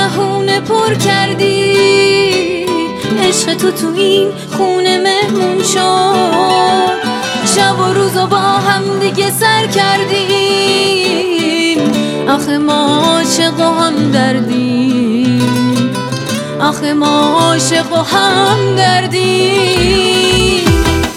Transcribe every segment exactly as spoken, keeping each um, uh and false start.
بهونه پر کردی، عشق تو تو این خونه مهمون شد. شب و روز و با هم دیگه سر کردیم، آخه ما عاشق و هم دردیم، آخه ما عاشق و هم دردیم.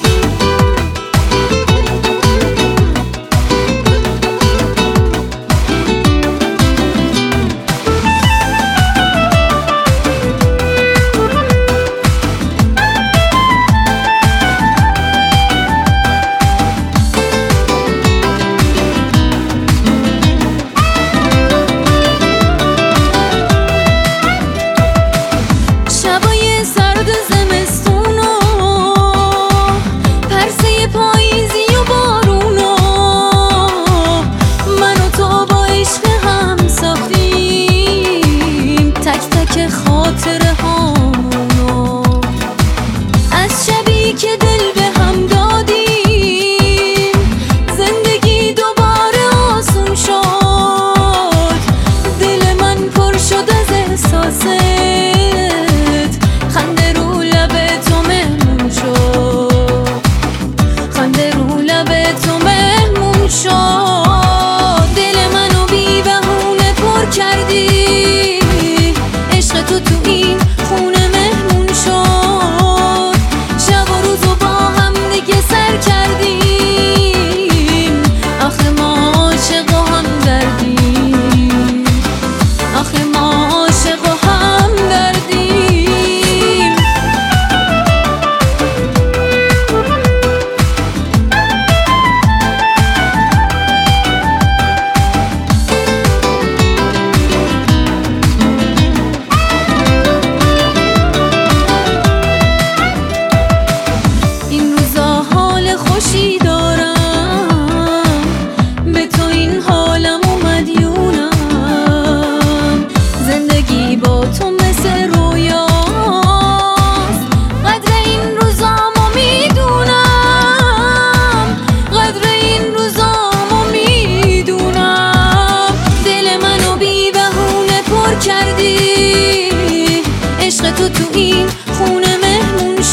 تو تو این خونه مهمون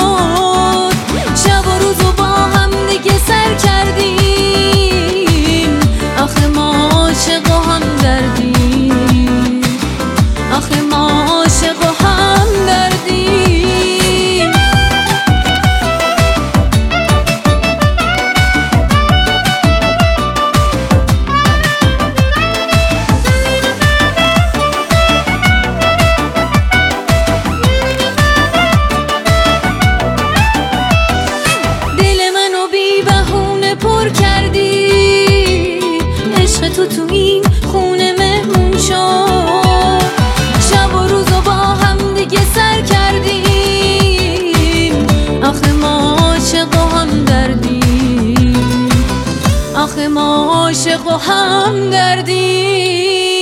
شد. شب و روز و با هم دیگه سر کردیم، آخه ما عاشق و هم دردیم، آخه ما عاشق و هم دردیم. تو تو این خونه مهمون شد. شب و روز و با هم دیگه سر کردیم، آخه ما عاشق و هم دردیم، آخه ما عاشق و هم دردیم.